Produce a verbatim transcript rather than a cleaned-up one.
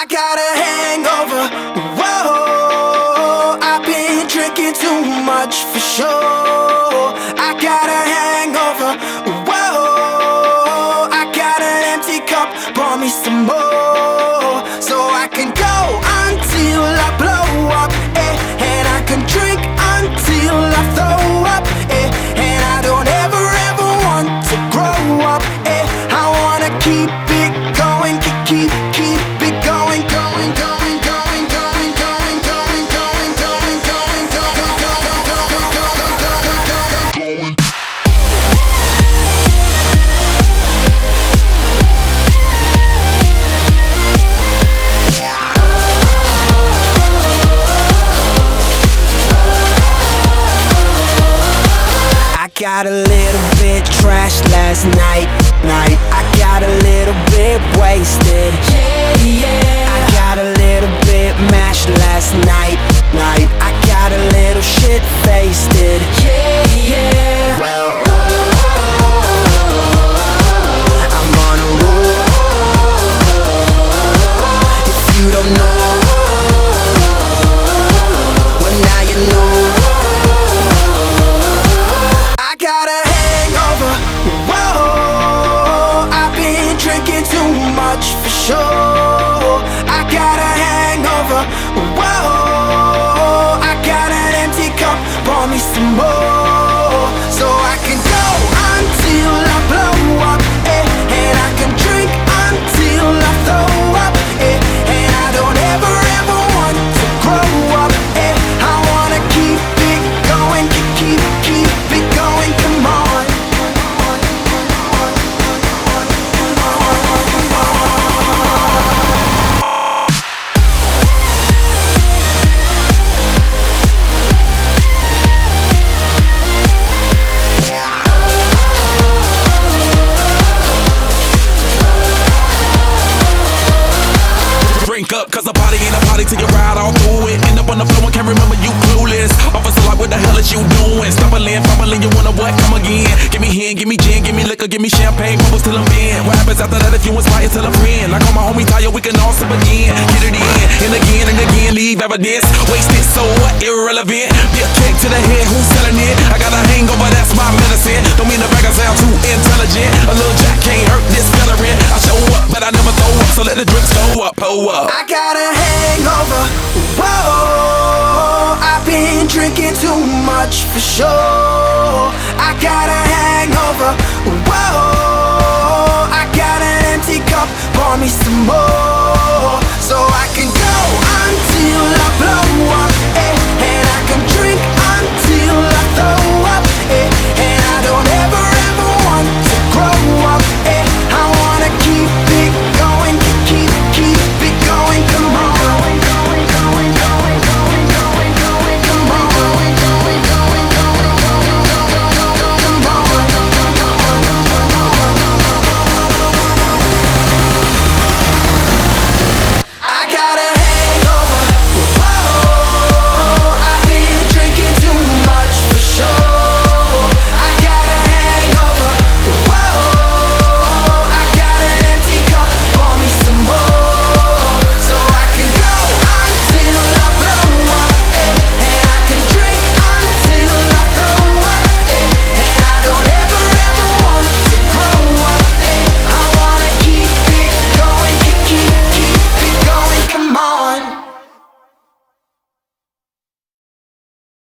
I got a hangover, whoa. I've been drinking too much for sure. I got a hangover, whoa. I got an empty cup, pour me some more, so I can go until I blow up, eh. And I can drink until I throw up, eh. And I don't ever ever want to grow up, eh. I wanna keep it going, keep, keep, keep it going, going, going, going, going, going, going, going, going, going, going, going, going. I got a little bit trashed last night, night. I got a little bit wasted, yeah, yeah. I got a little bit mashed last night, night. I got a little shit faced, yeah, yeah. Well, I'm on a roll. If you don't know, well now you know. I got a hangover, whoa. I've been drinking too much for sure. I got a hangover, whoa. I got an empty cup, pour me some more, so I can go until I blow up, eh. And I can drink until I throw up, eh. And I don't ever ever want to grow up, eh. I wanna keep it going, keep, keep, keep it going, come on. Drink up, cause a party ain't a party till you ride all through it. End up on the floor and can't remember you clueless. Officer like, what the hell is you doing? Stumbling, fumbling, you wanna what? Come again. Give me hen, give me gin, give me liquor, give me champagne, bubbles till I'm in. What happens after that if you inspire till a friend? Like all my homies tired, we can all sip again. Get it in, and again and again, leave evidence. Wasted, so what? Irrelevant. Be a kick to the head, who's selling it? I got a hangover, that's my medicine. Don't mean to brag, I sound too intelligent. A little jack can't hurt this veteran. I show up, but I never throw up, so let the drinks go up, pull up. I got a hangover, whoa. I've been drinking too much for sure. I got a hangover, whoa. I got an empty cup, pour me some more,